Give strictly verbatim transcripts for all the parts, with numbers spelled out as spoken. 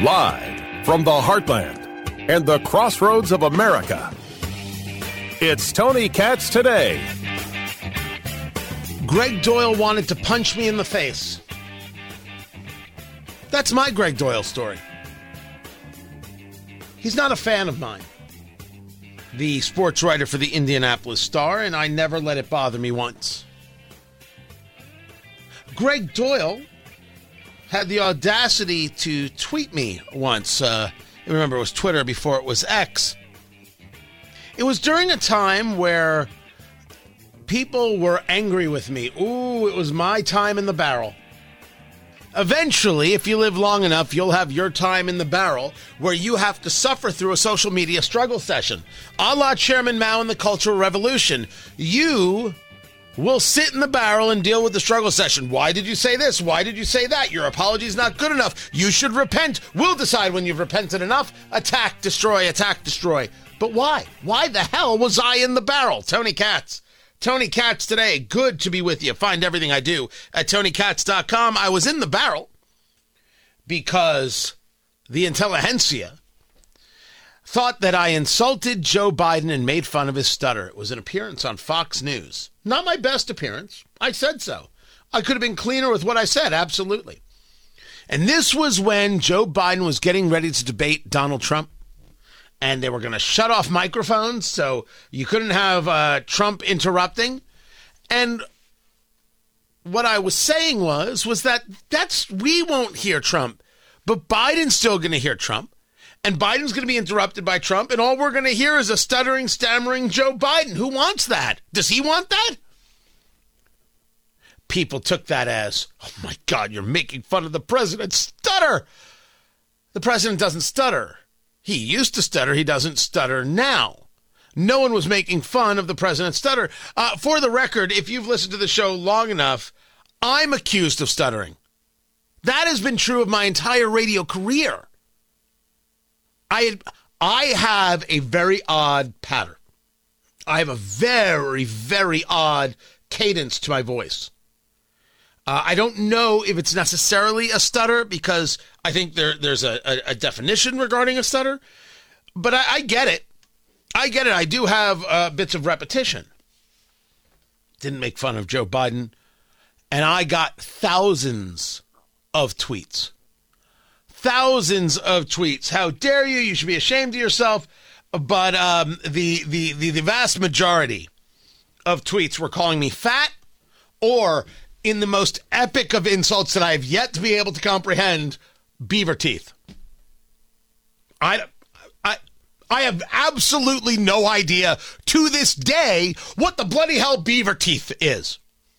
Live from the heartland and the crossroads of America, it's Tony Katz Today. Greg Doyle wanted to punch me in the face. That's my Greg Doyle story. He's not a fan of mine. The sports writer for the Indianapolis Star, and I never let it bother me once. Greg Doyle had the audacity to tweet me once. Uh, I remember it was Twitter before it was X. It was during a time where people were angry with me. Ooh, it was my time in the barrel. Eventually, if you live long enough, you'll have your time in the barrel where you have to suffer through a social media struggle session. A la Chairman Mao and the Cultural Revolution. You will sit in the barrel and deal with the struggle session. Why did you say this? Why did you say that? Your apology is not good enough. You should repent. We'll decide when you've repented enough. Attack, destroy, attack, destroy. But why? Why the hell was I in the barrel? Tony Katz. Tony Katz Today. Good to be with you. Find everything I do at tony katz dot com. I was in the barrel because the intelligentsia thought that I insulted Joe Biden and made fun of his stutter. It was an appearance on Fox News. Not my best appearance. I said so. I could have been cleaner with what I said, absolutely. And this was when Joe Biden was getting ready to debate Donald Trump. And they were going to shut off microphones, so you couldn't have uh, Trump interrupting. And what I was saying was, was that that's we won't hear Trump, but Biden's still going to hear Trump. And Biden's going to be interrupted by Trump, and all we're going to hear is a stuttering, stammering Joe Biden. Who wants that? Does he want that? People took that as, oh my God, you're making fun of the president's stutter. The president doesn't stutter. He used to stutter. He doesn't stutter now. No one was making fun of the president's stutter. Uh, for the record, if you've listened to the show long enough, I'm accused of stuttering. That has been true of my entire radio career. I I have a very odd pattern. I have a very, very odd cadence to my voice. Uh, I don't know if it's necessarily a stutter because I think there there's a, a, a definition regarding a stutter, but I, I get it. I get it. I do have uh, bits of repetition. Didn't make fun of Joe Biden, and I got thousands of tweets. Thousands of tweets. How dare you? You should be ashamed of yourself. But um, the, the, the, the vast majority of tweets were calling me fat, or in the most epic of insults that I have yet to be able to comprehend, beaver teeth. I, I, I have absolutely no idea to this day what the bloody hell beaver teeth is.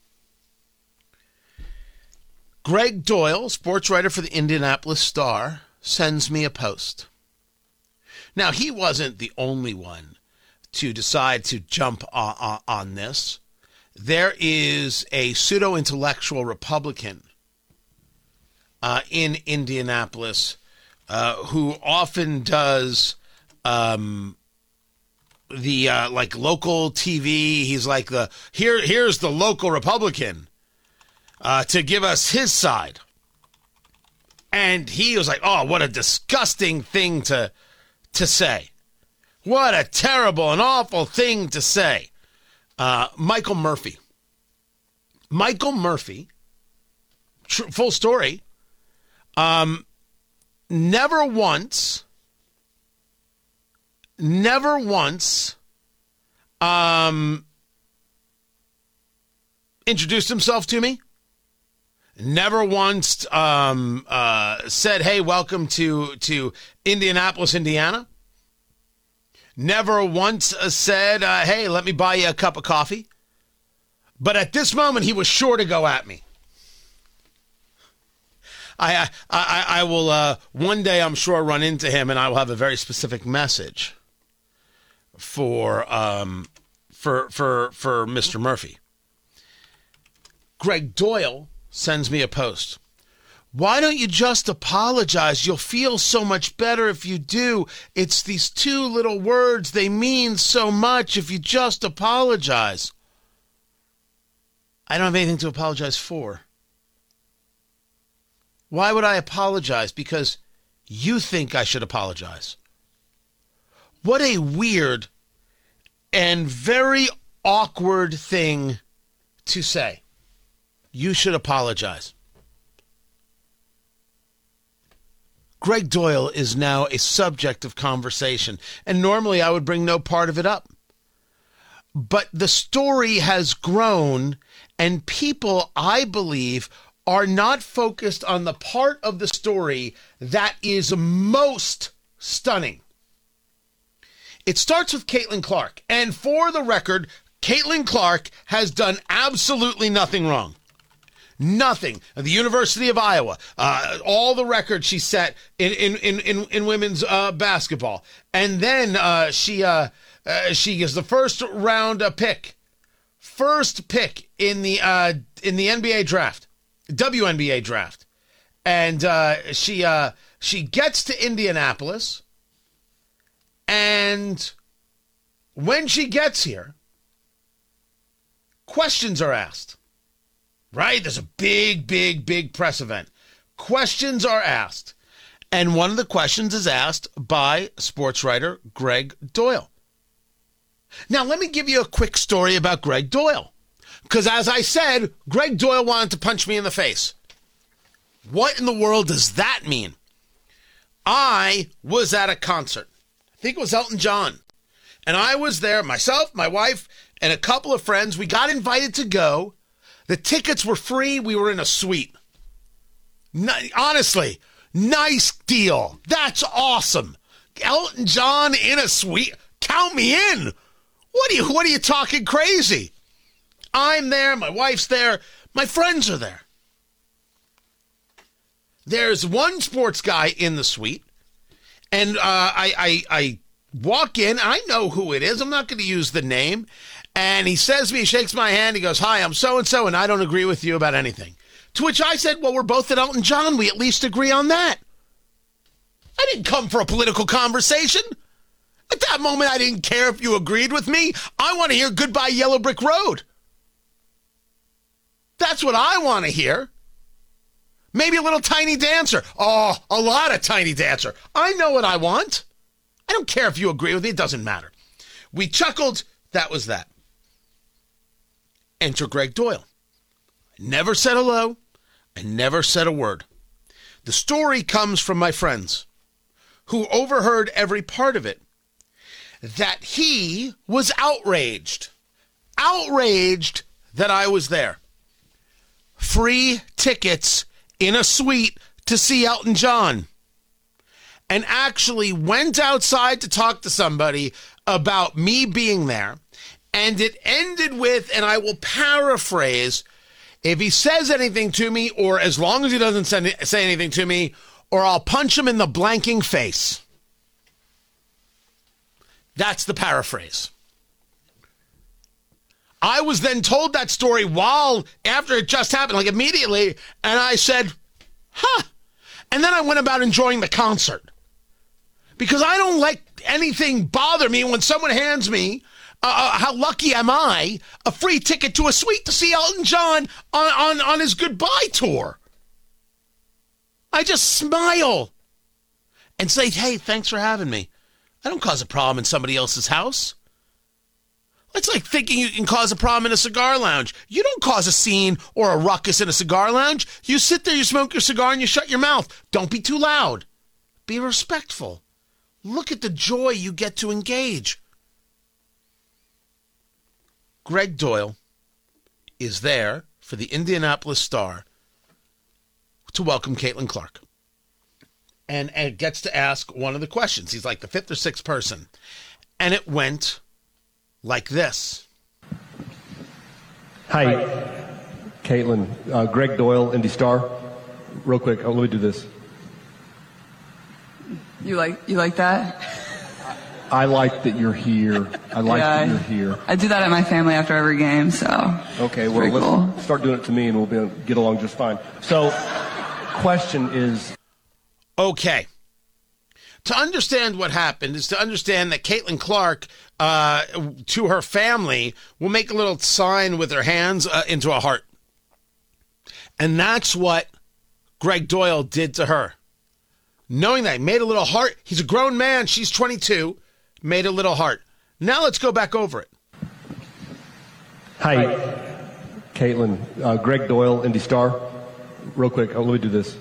Greg Doyle, sports writer for the Indianapolis Star, sends me a post. Now, he wasn't the only one to decide to jump on, on this. There is a pseudo-intellectual Republican uh, in Indianapolis uh, who often does um, the uh, like local T V. He's like the here. Here's the local Republican uh, to give us his side, and he was like, "Oh, what a disgusting thing to to say! What a terrible and awful thing to say." Uh, Michael Murphy. Michael Murphy, tr- full story, um, never once, never once um, introduced himself to me. Never once um, uh, said, "Hey, welcome to, to Indianapolis, Indiana." Never once uh, said, uh, "Hey, let me buy you a cup of coffee." But at this moment, he was sure to go at me. I I, I will, uh, one day I'm sure, run into him, and I will have a very specific message for um for for for Mister Murphy. Greg Doyle sends me a post. "Why don't you just apologize? You'll feel so much better if you do. It's these two little words. They mean so much if you just apologize." I don't have anything to apologize for. Why would I apologize? Because you think I should apologize. What a weird and very awkward thing to say. You should apologize. Greg Doyel is now a subject of conversation, and normally I would bring no part of it up. But the story has grown, and people, I believe, are not focused on the part of the story that is most stunning. It starts with Caitlin Clark, and for the record, Caitlin Clark has done absolutely nothing wrong. Nothing. The University of Iowa, uh, all the records she set in in in in, in women's uh, basketball, and then uh, she uh, uh, she is the first round uh, pick, first pick in the uh, in the N B A draft, W N B A draft, and uh, she uh, she gets to Indianapolis, and when she gets here, questions are asked. Right? There's a big, big, big press event. Questions are asked. And one of the questions is asked by sports writer Greg Doyel. Now, let me give you a quick story about Greg Doyel. Because as I said, Greg Doyel wanted to punch me in the face. What in the world does that mean? I was at a concert. I think it was Elton John. And I was there, myself, my wife, and a couple of friends. We got invited to go. The tickets were free. We were in a suite. N- honestly, nice deal. That's awesome. Elton John in a suite. Count me in. What are you, what are you talking crazy? I'm there. My wife's there. My friends are there. There's one sports guy in the suite. And uh, I, I, I walk in. I know who it is. I'm not going to use the name. And he says to me, he shakes my hand, he goes, "Hi, I'm so-and-so, and I don't agree with you about anything." To which I said, "Well, we're both at Elton John. We at least agree on that." I didn't come for a political conversation. At that moment, I didn't care if you agreed with me. I want to hear Goodbye Yellow Brick Road. That's what I want to hear. Maybe a little Tiny Dancer. Oh, a lot of Tiny Dancer. I know what I want. I don't care if you agree with me. It doesn't matter. We chuckled. That was that. Enter Greg Doyel. Never said hello. I never said a word. The story comes from my friends who overheard every part of it, that he was outraged. Outraged that I was there. Free tickets in a suite to see Elton John. And actually went outside to talk to somebody about me being there. And it ended with, and I will paraphrase, if he says anything to me, or as long as he doesn't send, say anything to me, or I'll punch him in the blanking face. That's the paraphrase. I was then told that story while, after it just happened, like immediately, and I said, huh. And then I went about enjoying the concert. Because I don't let anything bother me when someone hands me, uh, how lucky am I, a free ticket to a suite to see Elton John on, on, on his goodbye tour. I just smile and say, "Hey, thanks for having me." I don't cause a problem in somebody else's house. It's like thinking you can cause a problem in a cigar lounge. You don't cause a scene or a ruckus in a cigar lounge. You sit there, you smoke your cigar, and you shut your mouth. Don't be too loud. Be respectful. Look at the joy you get to engage. Greg Doyel is there for the Indianapolis Star to welcome Caitlin Clark. And, and gets to ask one of the questions. He's like the fifth or sixth person. And it went like this. Hi, Caitlin. Uh, Greg Doyel, Indy Star. Real quick, oh, let me do this. You like you like that? I like that you're here. I like yeah, that you're here. I do that at my family after every game, so. Okay, well, let's cool. start doing it to me and we'll be able to get along just fine. So, question is... Okay. To understand what happened is to understand that Caitlin Clark, uh, to her family, will make a little sign with her hands uh, into a heart. And that's what Greg Doyel did to her. knowing that he made a little heart. He's a grown man. She's twenty-two. Made a little heart. Now let's go back over it. Hi, Caitlin. Uh, Greg Doyle, Indy Star. Real quick, oh, let me do this.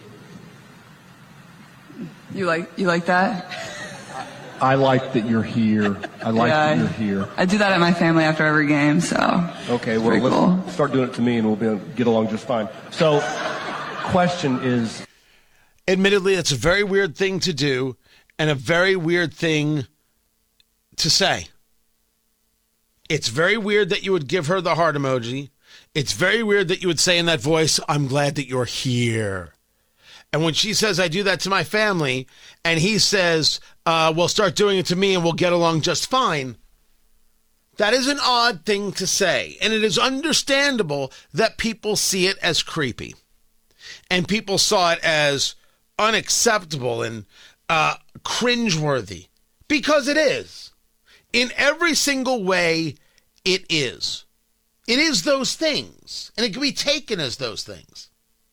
You like you like that? I like that you're here. I like Yeah, that you're I- here. I do that at my family after every game, so. Okay, it's well, pretty let's cool. start doing it to me and we'll be able to get along just fine. So, question is... Admittedly, it's a very weird thing to do and a very weird thing to say. It's very weird that you would give her the heart emoji. It's very weird that you would say in that voice, I'm glad that you're here. And when she says, I do that to my family, and he says, uh, well, start doing it to me and we'll get along just fine, that is an odd thing to say. And it is understandable that people see it as creepy. And people saw it as unacceptable and uh, cringeworthy. Because it is. In every single way, it is. It is those things. And it can be taken as those things.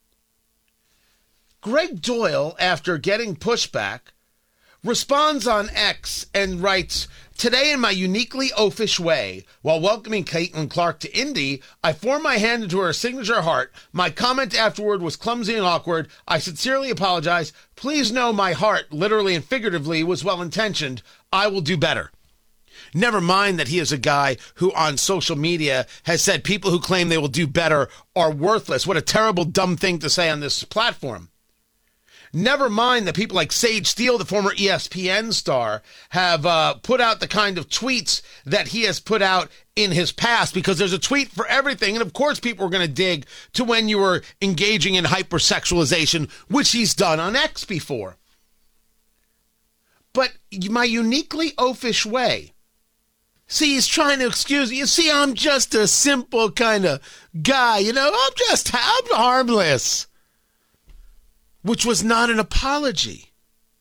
Greg Doyle, after getting pushback, responds on X and writes, today in my uniquely oafish way, while welcoming Caitlin Clark to Indy, I formed my hand into her signature heart. My comment afterward was clumsy and awkward. I sincerely apologize. Please know my heart, literally and figuratively, was well-intentioned. I will do better. Never mind that he is a guy who on social media has said people who claim they will do better are worthless. What a terrible, dumb thing to say on this platform. Never mind that people like Sage Steele, the former E S P N star, have uh, put out the kind of tweets that he has put out in his past, because there's a tweet for everything. And of course, people are going to dig to when you were engaging in hypersexualization, which he's done on X before. But my uniquely oafish way. See, he's trying to excuse me. You see, I'm just a simple kind of guy. You know, I'm just, I'm harmless. Which was not an apology.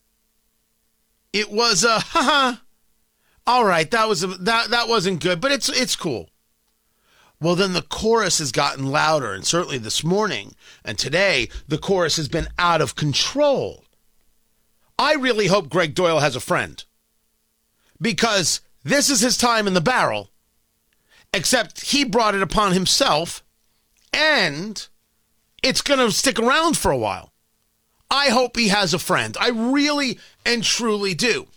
It was a, haha, all right, that was a, that that wasn't good, but it's it's cool. Well, then the chorus has gotten louder, and certainly this morning and today, the chorus has been out of control. I really hope Greg Doyle has a friend, because this is his time in the barrel, except he brought it upon himself, and it's going to stick around for a while. I hope he has a friend. I really and truly do.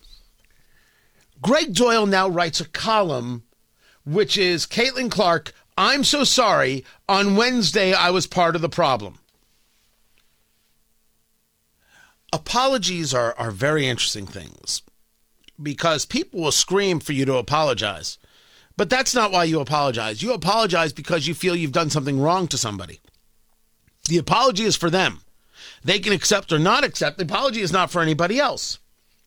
Greg Doyle now writes a column, which is, Caitlin Clark, I'm so sorry. On Wednesday, I was part of the problem. Apologies are, are very interesting things, because people will scream for you to apologize. But that's not why you apologize. You apologize because you feel you've done something wrong to somebody. The apology is for them. They can accept or not accept. The apology is not for anybody else.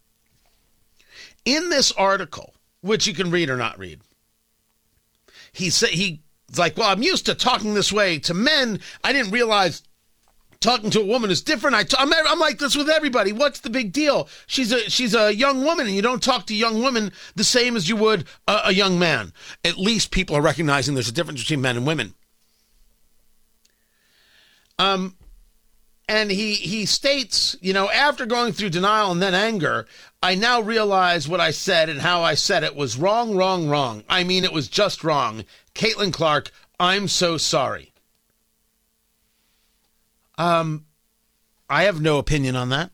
In this article, which you can read or not read, he said he's like, well, I'm used to talking this way to men. I didn't realize talking to a woman is different. I t- I'm, I'm like this with everybody. What's the big deal? She's a she's a young woman, and you don't talk to young women the same as you would a, a young man. At least people are recognizing there's a difference between men and women. Um. And he, he states, you know, after going through denial and then anger, I now realize what I said and how I said it was wrong, wrong, wrong. I mean, it was just wrong. Caitlin Clark, I'm so sorry. Um, I have no opinion on that.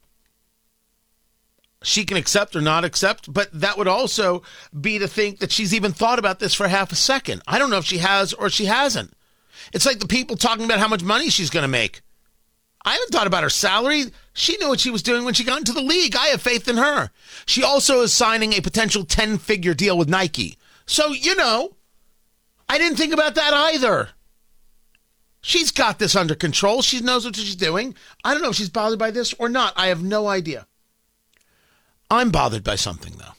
She can accept or not accept, but that would also be to think that she's even thought about this for half a second. I don't know if she has or she hasn't. It's like the people talking about how much money she's going to make. I haven't thought about her salary. She knew what she was doing when she got into the league. I have faith in her. She also is signing a potential ten-figure deal with Nike. So, you know, I didn't think about that either. She's got this under control. She knows what she's doing. I don't know if she's bothered by this or not. I have no idea. I'm bothered by something, though.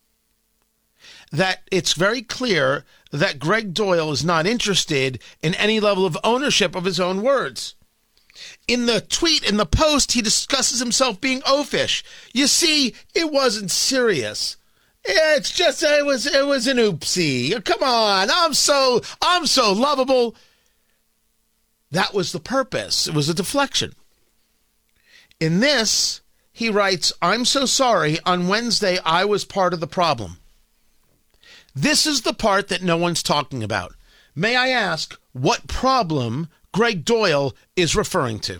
That it's very clear that Greg Doyle is not interested in any level of ownership of his own words. In the tweet, in the post, he discusses himself being oafish. You see, it wasn't serious. It's just, it was, it was an oopsie. Come on, I'm so, I'm so lovable. That was the purpose. It was a deflection. In this, He writes, I'm so sorry. On Wednesday, I was part of the problem. This is the part that no one's talking about. May I ask what problem Greg Doyel is referring to?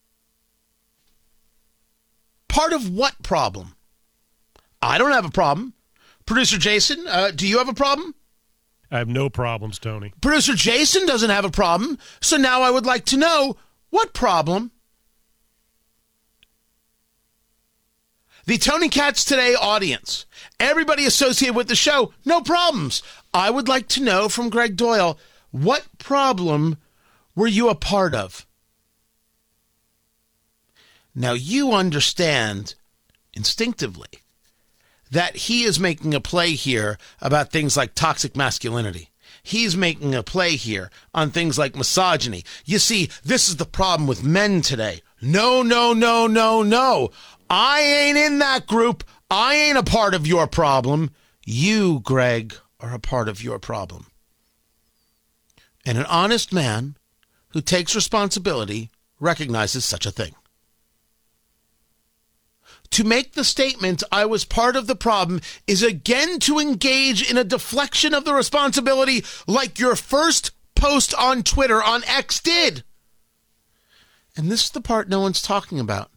Part of what problem? I don't have a problem. Producer Jason, uh, do you have a problem? I have no problems, Tony. Producer Jason doesn't have a problem. So now I would like to know, what problem? The Tony Katz Today audience, everybody associated with the show, no problems. I would like to know from Greg Doyel, what problem were you a part of? Now, you understand instinctively that he is making a play here about things like toxic masculinity. He's making a play here on things like misogyny. You see, this is the problem with men today. No, no, no, no, no. I ain't in that group. I ain't a part of your problem. You, Greg, are a part of your problem. And an honest man who takes responsibility recognizes such a thing. To make the statement, I was part of the problem, is again to engage in a deflection of the responsibility like your first post on Twitter on X did. And this is the part no one's talking about.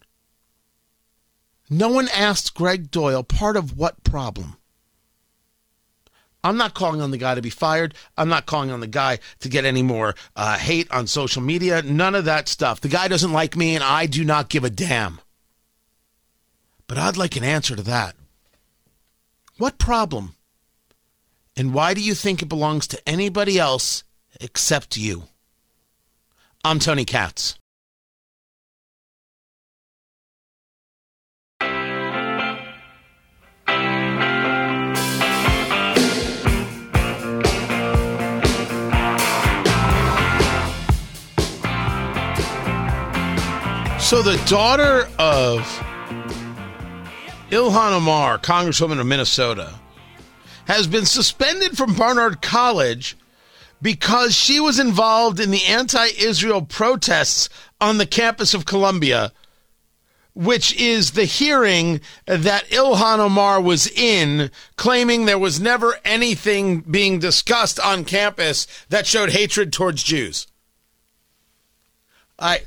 No one asked Greg Doyel part of what problem. I'm not calling on the guy to be fired. I'm not calling on the guy to get any more uh, hate on social media. None of that stuff. The guy doesn't like me, and I do not give a damn. But I'd like an answer to that. What problem? And why do you think it belongs to anybody else except you? I'm Tony Katz. So the daughter of Ilhan Omar, Congresswoman of Minnesota, has been suspended from Barnard College because she was involved in the anti-Israel protests on the campus of Columbia, which is the hearing that Ilhan Omar was in, claiming there was never anything being discussed on campus that showed hatred towards Jews. I...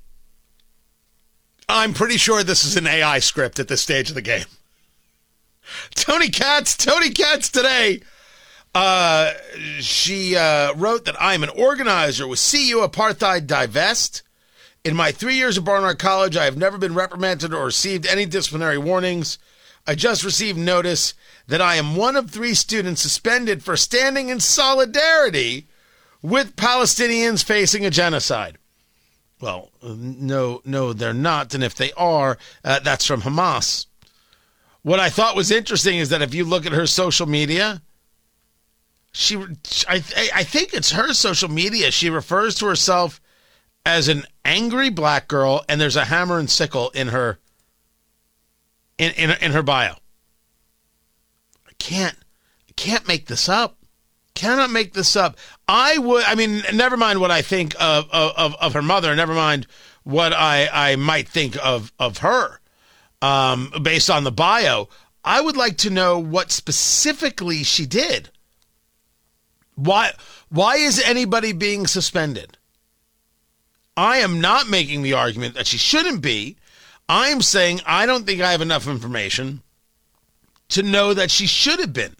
I'm pretty sure this is an A I script at this stage of the game. Tony Katz, Tony Katz Today. Uh, she uh, wrote that I'm an organizer with C U Apartheid Divest. In my three years at Barnard College, I have never been reprimanded or received any disciplinary warnings. I just received notice that I am one of three students suspended for standing in solidarity with Palestinians facing a genocide. Well, no, no, they're not. And if they are, uh, that's from Hamas. What I thought was interesting is that if you look at her social media, she, I, I think it's her social media. She refers to herself as an angry black girl, and there's a hammer and sickle in her, in in, in her bio. I can't, I can't make this up. Cannot make this up. I would, I mean, never mind what I think of, of, of her mother. Never mind what I, I might think of, of her um, based on the bio. I would like to know what specifically she did. Why, why is anybody being suspended? I am not making the argument that she shouldn't be. I'm saying I don't think I have enough information to know that she should have been.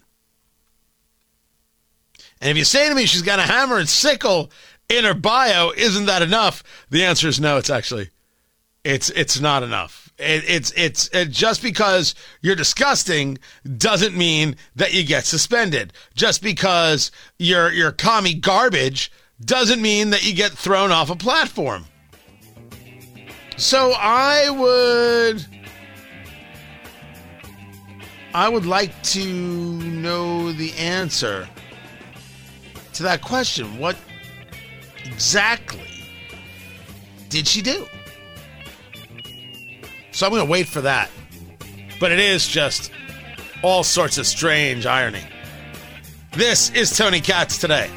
And if you say to me she's got a hammer and sickle in her bio, isn't that enough? The answer is no, it's actually, it's it's not enough. It, it's it's it, just because you're disgusting doesn't mean that you get suspended. Just because you're, you're commie garbage doesn't mean that you get thrown off a platform. So I would... I would like to know the answer to that question. What exactly did she do? So I'm going to wait for that. But it is just all sorts of strange irony. This is Tony Katz Today.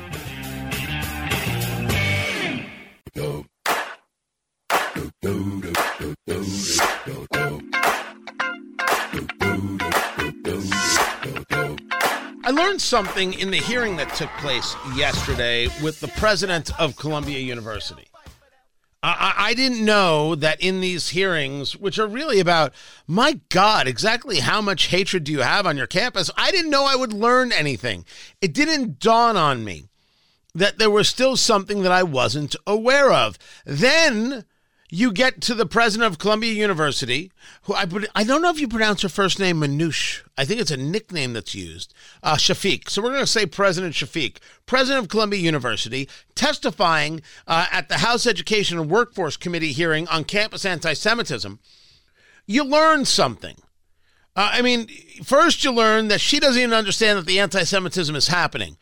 learned something in the hearing that took place yesterday with the president of Columbia University. I, I didn't know that in these hearings, which are really about, my God, exactly how much hatred do you have on your campus? I didn't know I would learn anything. It didn't dawn on me that there was still something that I wasn't aware of. Then you get to the president of Columbia University, who I I don't know if you pronounce her first name Manoush. I think it's a nickname that's used. Uh, Shafiq. So we're going to say President Shafiq, president of Columbia University, testifying uh, at the House Education and Workforce Committee hearing on campus anti-Semitism. You learn something. Uh, I mean, first you learn that she doesn't even understand that the anti-Semitism is happening.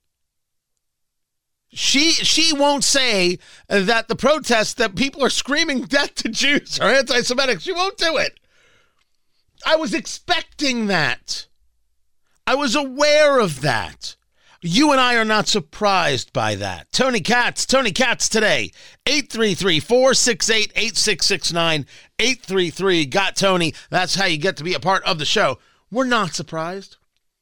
She she won't say that the protests that people are screaming death to Jews are anti-Semitic. She won't do it. I was expecting that. I was aware of that. You and I are not surprised by that. Tony Katz, Tony Katz today, eight three three, four six eight, eight six six nine, eight three three, got Tony. That's how you get to be a part of the show. We're not surprised.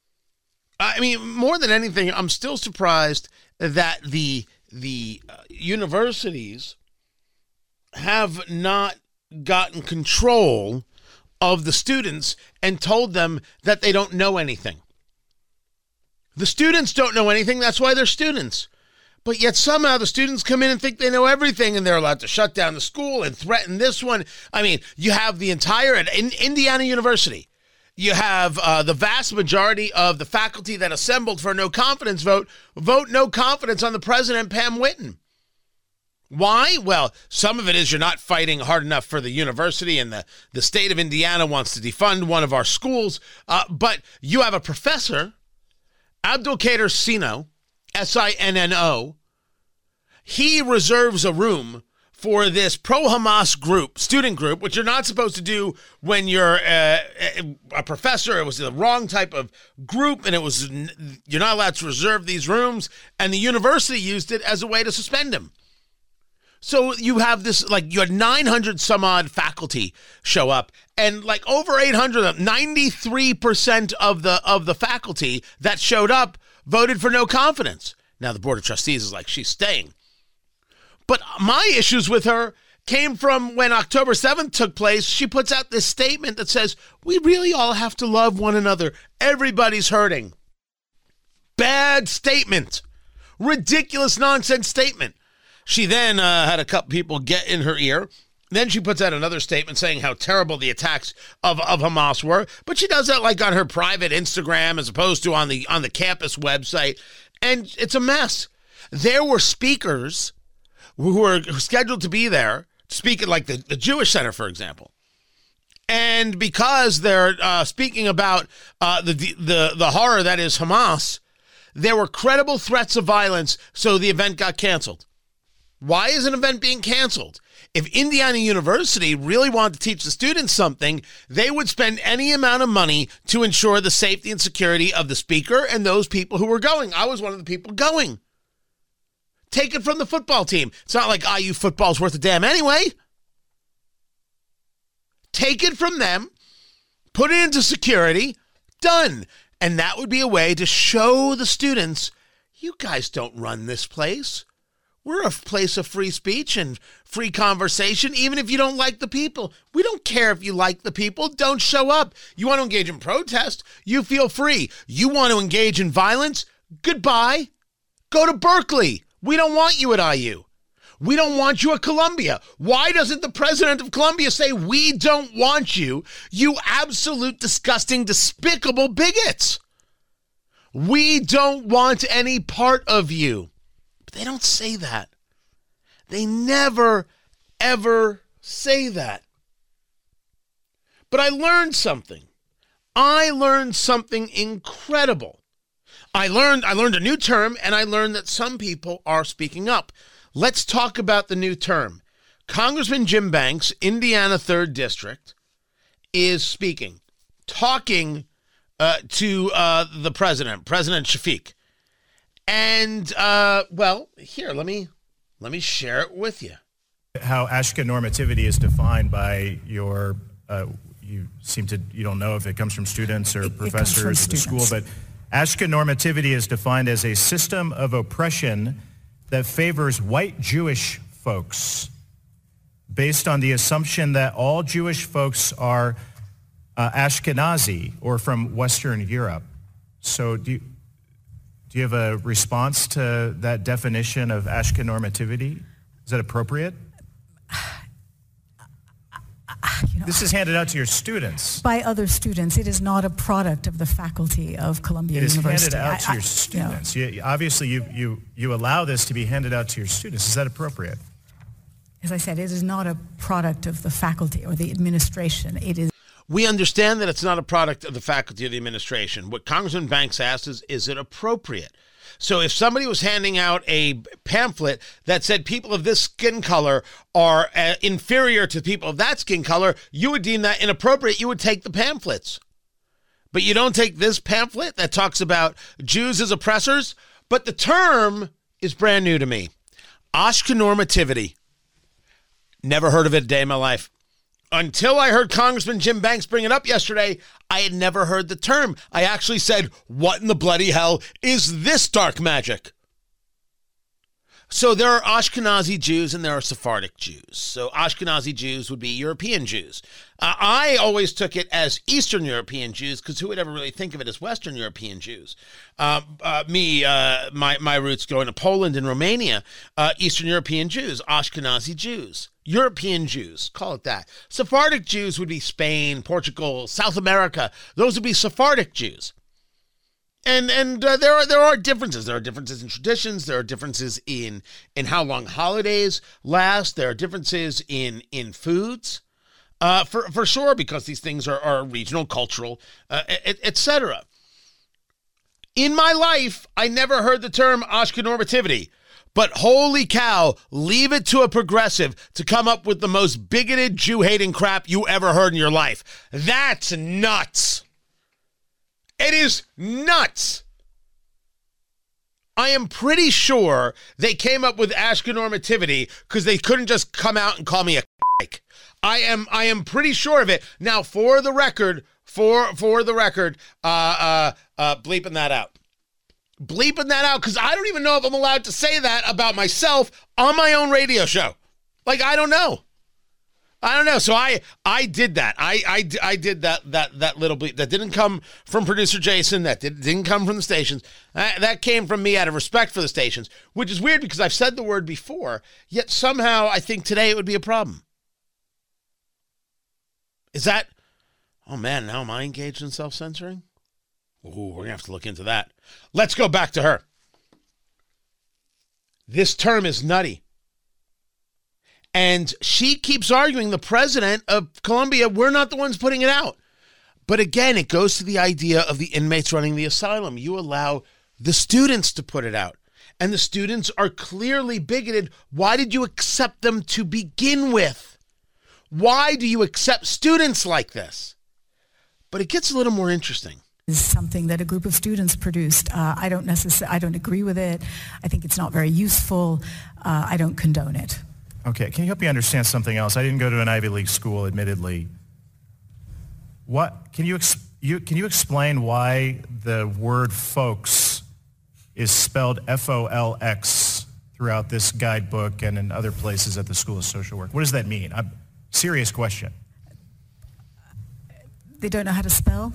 I mean, more than anything, I'm still surprised that the the uh, universities have not gotten control of the students and told them that they don't know anything. The students don't know anything. That's why they're students. But yet somehow the students come in and think they know everything, and they're allowed to shut down the school and threaten this one. I mean, you have the entire in Indiana University. You have uh, the vast majority of the faculty that assembled for a no confidence vote, vote no confidence on the president, Pam Whitten. Why? Well, some of it is you're not fighting hard enough for the university, and the, the state of Indiana wants to defund one of our schools. Uh, but you have a professor, Abdulkader Sino, S I N N O. He reserves a room for this pro-Hamas group, student group, which you're not supposed to do when you're uh, a professor. It was the wrong type of group, and it was you're not allowed to reserve these rooms, and the university used it as a way to suspend him. So you have this, like, you had nine hundred some odd faculty show up, and like over eight hundred, ninety-three percent of the of the faculty that showed up voted for no confidence. Now the Board of Trustees is like, she's staying. But my issues with her came from when October seventh took place. She puts out this statement that says, we really all have to love one another. Everybody's hurting. Bad statement. Ridiculous nonsense statement. She then uh, had a couple people get in her ear. Then she puts out another statement saying how terrible the attacks of, of Hamas were. But she does that like on her private Instagram as opposed to on the on the campus website. And it's a mess. There were speakers who were scheduled to be there to speak at like the, the Jewish Center, for example. And because they're uh, speaking about uh, the, the, the horror that is Hamas, there were credible threats of violence, so the event got canceled. Why is an event being canceled? If Indiana University really wanted to teach the students something, they would spend any amount of money to ensure the safety and security of the speaker and those people who were going. I was one of the people going. Take it from the football team. It's not like I U football's worth a damn anyway. Take it from them, put it into security, done. And that would be a way to show the students, you guys don't run this place. We're a place of free speech and free conversation, even if you don't like the people. We don't care if you like the people. Don't show up. You want to engage in protest? You feel free. You want to engage in violence? Goodbye. Go to Berkeley. We don't want you at I U. We don't want you at Columbia. Why doesn't the president of Columbia say, we don't want you, you absolute, disgusting, despicable bigots? We don't want any part of you. But they don't say that. They never, ever say that. But I learned something. I learned something incredible. I learned I learned a new term, and I learned that some people are speaking up. Let's talk about the new term. Congressman Jim Banks, Indiana third District, is speaking, talking uh, to uh, the president, President Shafiq. And, uh, well, here, let me let me share it with you. How Ashka normativity is defined by your, uh, you seem to, you don't know if it comes from students or it, professors it at the school, but Ashke normativity is defined as a system of oppression that favors white Jewish folks based on the assumption that all Jewish folks are uh, Ashkenazi or from Western Europe. So do you, do you have a response to that definition of Ashke normativity? Is that appropriate? You know, this is handed out to your students. By other students. It is not a product of the faculty of Columbia University. It is University. handed out I, to your I, students. You know, you, obviously, you, you, you allow this to be handed out to your students. Is that appropriate? As I said, it is not a product of the faculty or the administration. It is. We understand that it's not a product of the faculty or the administration. What Congressman Banks asked is, is it appropriate? So if somebody was handing out a pamphlet that said people of this skin color are uh, inferior to people of that skin color, you would deem that inappropriate. You would take the pamphlets. But you don't take this pamphlet that talks about Jews as oppressors. But the term is brand new to me. Ashke normativity. Never heard of it a day in my life. Until I heard Congressman Jim Banks bring it up yesterday, I had never heard the term. I actually said, what in the bloody hell is this dark magic? So there are Ashkenazi Jews and there are Sephardic Jews. So Ashkenazi Jews would be European Jews. Uh, I always took it as Eastern European Jews because who would ever really think of it as Western European Jews? Uh, uh, me, uh, my, my roots going to Poland and Romania, uh, Eastern European Jews, Ashkenazi Jews. European Jews, call it that. Sephardic Jews would be Spain, Portugal, South America. Those would be Sephardic Jews. And and uh, there are there are differences. There are differences in traditions. There are differences in in how long holidays last. There are differences in in foods, uh, for for sure, because these things are, are regional, cultural, uh, et cetera. In my life, I never heard the term Ashke normativity. But holy cow, leave it to a progressive to come up with the most bigoted Jew-hating crap you ever heard in your life. That's nuts. It is nuts. I am pretty sure they came up with Ashke normativity because they couldn't just come out and call me a k***. I am I am pretty sure of it. Now, for the record, for for the record, uh, uh, uh, bleeping that out. Bleeping that out because I don't even know if I'm allowed to say that about myself on my own radio show. Like, I don't know. I don't know. So I I did that. I I, I did that that that little bleep. That didn't come from producer Jason. That did, didn't come from the stations. Uh, that came from me out of respect for the stations, which is weird because I've said the word before, yet somehow I think today it would be a problem. Is that, oh man, now am I engaged in self-censoring? Ooh, we're going to have to look into that. Let's go back to her. This term is nutty. And she keeps arguing, the president of Columbia, we're not the ones putting it out. But again, it goes to the idea of the inmates running the asylum. You allow the students to put it out. And the students are clearly bigoted. Why did you accept them to begin with? Why do you accept students like this? But it gets a little more interesting. Is something that a group of students produced. Uh, I don't necessarily, I don't agree with it. I think it's not very useful. Uh, I don't condone it. Okay, can you help me understand something else? I didn't go to an Ivy League school, admittedly. What can you, ex- you can you explain why the word folks is spelled F O L X throughout this guidebook and in other places at the School of Social Work? What does that mean? I'm, serious question. They don't know how to spell?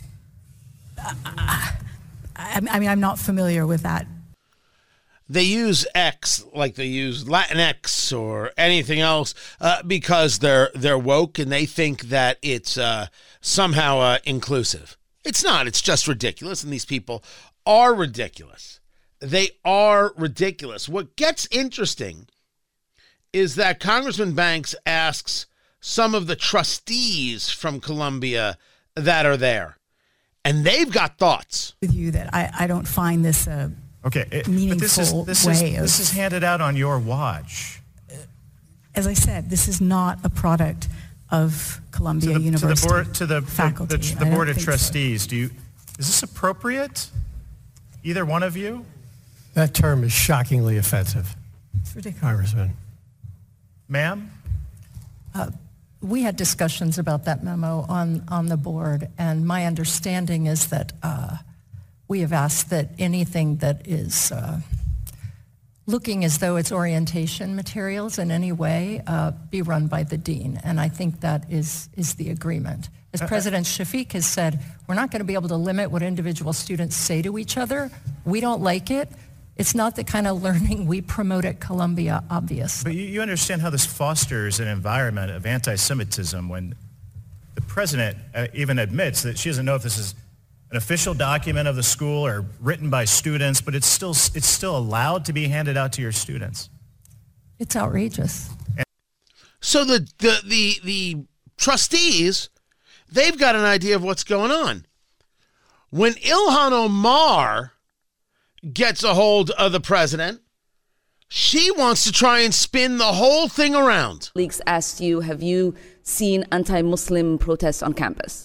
I, I mean, I'm not familiar with that. They use X like they use Latinx or anything else uh, because they're they're woke and they think that it's uh, somehow uh, inclusive. It's not. It's just ridiculous, and these people are ridiculous. They are ridiculous. What gets interesting is that Congressman Banks asks some of the trustees from Columbia that are there. And they've got thoughts. With you that I, I don't find this a okay, it, meaningful but this is, this way is, of... This is handed out on your watch. As I said, this is not a product of Columbia to the, University to the board, to the, faculty. The, the, the board of trustees, so. do you, is this appropriate? Either one of you? That term is shockingly offensive. It's ridiculous. Congressman. Ma'am? Uh, We had discussions about that memo on, on the board, and my understanding is that uh, we have asked that anything that is uh, looking as though it's orientation materials in any way uh, be run by the dean. And I think that is, is the agreement. As President Shafik has said, we're not going to be able to limit what individual students say to each other. We don't like it. It's not the kind of learning we promote at Columbia, obviously. But you, you understand how this fosters an environment of anti-Semitism when the president uh, even admits that she doesn't know if this is an official document of the school or written by students, but it's still it's still allowed to be handed out to your students. It's outrageous. And so the, the, the, the trustees, they've got an idea of what's going on. When Ilhan Omar gets a hold of the president, she wants to try and spin the whole thing around. Leaks asked you, have you seen anti-Muslim protests on campus?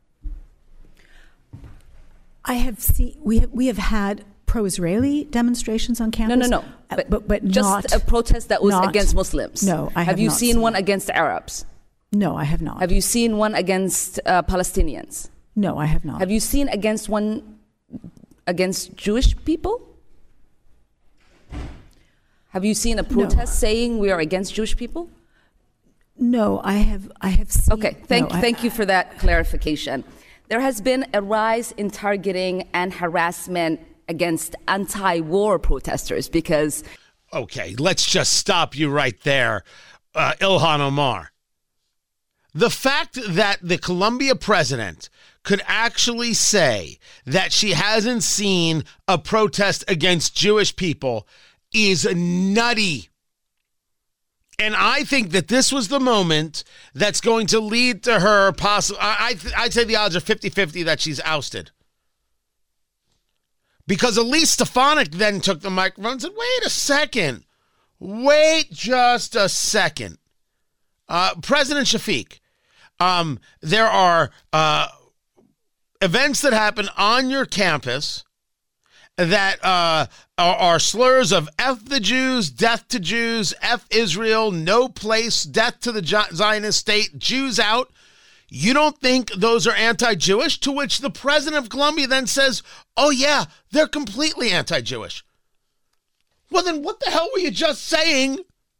I have seen, we have, we have had pro-Israeli demonstrations on campus. No, no, no. But, but, but just not, a protest that was not, against Muslims. No, I have, have you not seen, seen one that. against Arabs? No, I have not. Have you seen one against uh, Palestinians? No, I have not. Have you seen against one against Jewish people? Have you seen a protest no. saying we are against Jewish people? No, I have. I have seen. Okay, thank no, thank I, you for that clarification. There has been a rise in targeting and harassment against anti-war protesters because. Okay, let's just stop you right there, uh, Ilhan Omar. The fact that the Columbia president could actually say that she hasn't seen a protest against Jewish people is nutty. And I think that this was the moment that's going to lead to her possible. I, I, I'd say the odds are fifty-fifty that she's ousted. Because Elise Stefanik then took the microphone and said, wait a second. Wait just a second. Uh, President Shafik, um, there are uh, events that happen on your campus that uh, are, are slurs of F the Jews, death to Jews, F Israel, no place, death to the Zionist state, Jews out. You don't think those are anti-Jewish? To which the president of Columbia then says, oh yeah, they're completely anti-Jewish. Well then what the hell were you just saying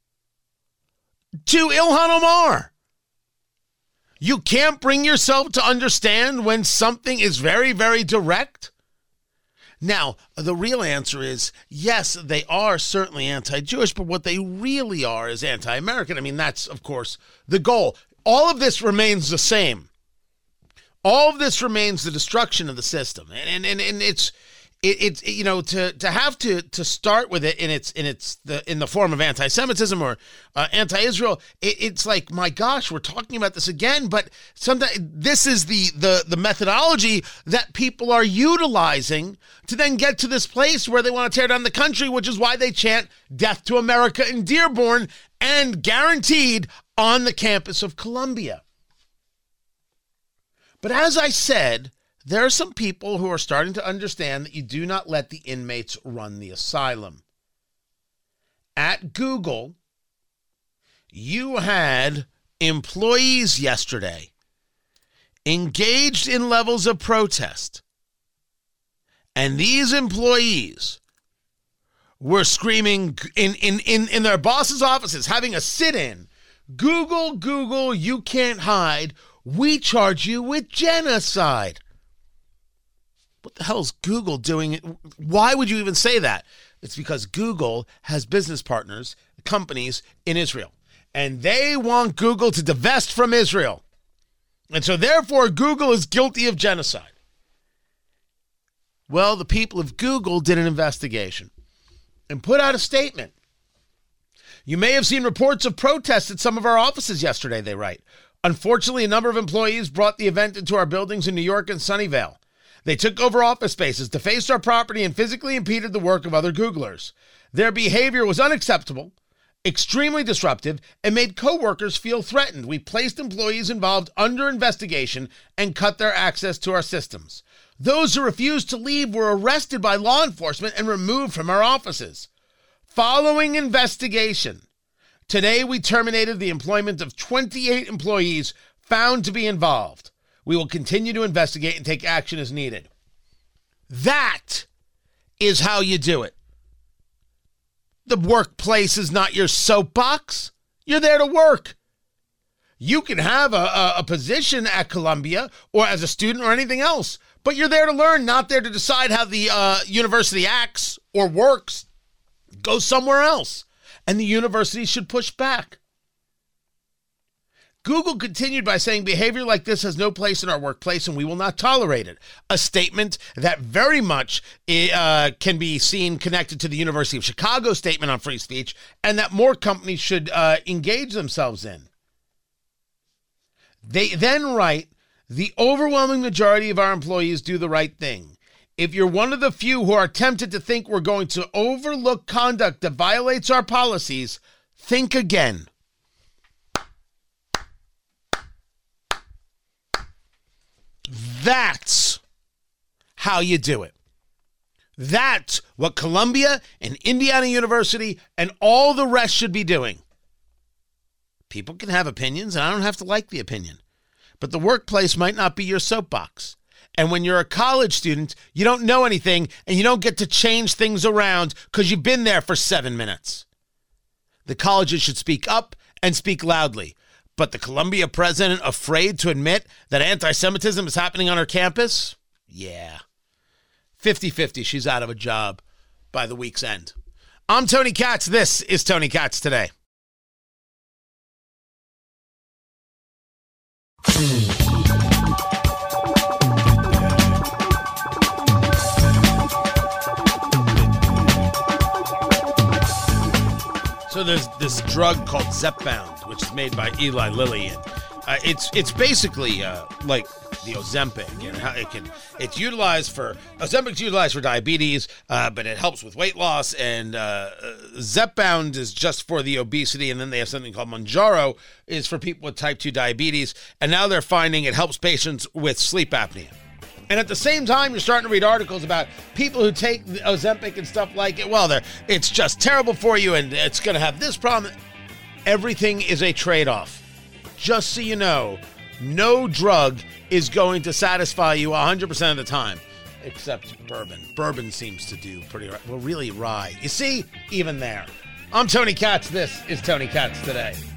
to Ilhan Omar? You can't bring yourself to understand when something is very, very direct? Now, the real answer is, yes, they are certainly anti-Jewish, but what they really are is anti-American. I mean, that's, of course, the goal. All of this remains the same. All of this remains the destruction of the system. And and, and, and it's, it, it's you know, to, to have to to start with it in its in its the in the form of anti-Semitism or uh, anti-Israel, it, it's like, my gosh, we're talking about this again. But sometimes this is the the the methodology that people are utilizing to then get to this place where they want to tear down the country, which is why they chant "Death to America" in Dearborn and guaranteed on the campus of Columbia. But as I said, there are some people who are starting to understand that you do not let the inmates run the asylum. At Google, you had employees yesterday engaged in levels of protest. And these employees were screaming in, in, in, in their boss's offices, having a sit-in. Google, Google, you can't hide. We charge you with genocide. What the hell is Google doing? Why would you even say that? It's because Google has business partners, companies in Israel, and they want Google to divest from Israel. And so therefore, Google is guilty of genocide. Well, the people of Google did an investigation and put out a statement. You may have seen reports of protests at some of our offices yesterday, they write. Unfortunately, a number of employees brought the event into our buildings in New York and Sunnyvale. They took over office spaces, defaced our property, and physically impeded the work of other Googlers. Their behavior was unacceptable, extremely disruptive, and made coworkers feel threatened. We placed employees involved under investigation and cut their access to our systems. Those who refused to leave were arrested by law enforcement and removed from our offices. Following investigation, today we terminated the employment of twenty-eight employees found to be involved. We will continue to investigate and take action as needed. That is how you do it. The workplace is not your soapbox. You're there to work. You can have a, a, a position at Columbia or as a student or anything else, but you're there to learn, not there to decide how the uh, university acts or works. Go somewhere else. And the university should push back. Google continued by saying behavior like this has no place in our workplace and we will not tolerate it. A statement that very much uh, can be seen connected to the University of Chicago statement on free speech and that more companies should uh, engage themselves in. They then write, the overwhelming majority of our employees do the right thing. If you're one of the few who are tempted to think we're going to overlook conduct that violates our policies, think again. That's how you do it. That's what Columbia and Indiana University and all the rest should be doing. People can have opinions, and I don't have to like the opinion. But the workplace might not be your soapbox. And when you're a college student, you don't know anything, and you don't get to change things around because you've been there for seven minutes. The colleges should speak up and speak loudly. But the Columbia president afraid to admit that anti-Semitism is happening on her campus? Yeah. fifty-fifty, she's out of a job by the week's end. I'm Tony Katz. This is Tony Katz Today. So there's this drug called Zepbound, which is made by Eli Lilly, and uh, it's it's basically uh, like the Ozempic, and how it can it's utilized for Ozempic's utilized for diabetes, uh, but it helps with weight loss, and uh, Zepbound is just for the obesity, and then they have something called Mounjaro is for people with type two diabetes, and now they're finding it helps patients with sleep apnea. And at the same time, you're starting to read articles about people who take Ozempic and stuff like it. Well, they're, it's just terrible for you, and it's going to have this problem. Everything is a trade-off. Just so you know, no drug is going to satisfy you one hundred percent of the time, except bourbon. Bourbon seems to do pretty right. Well, really, rye. You see, even there. I'm Tony Katz. This is Tony Katz Today.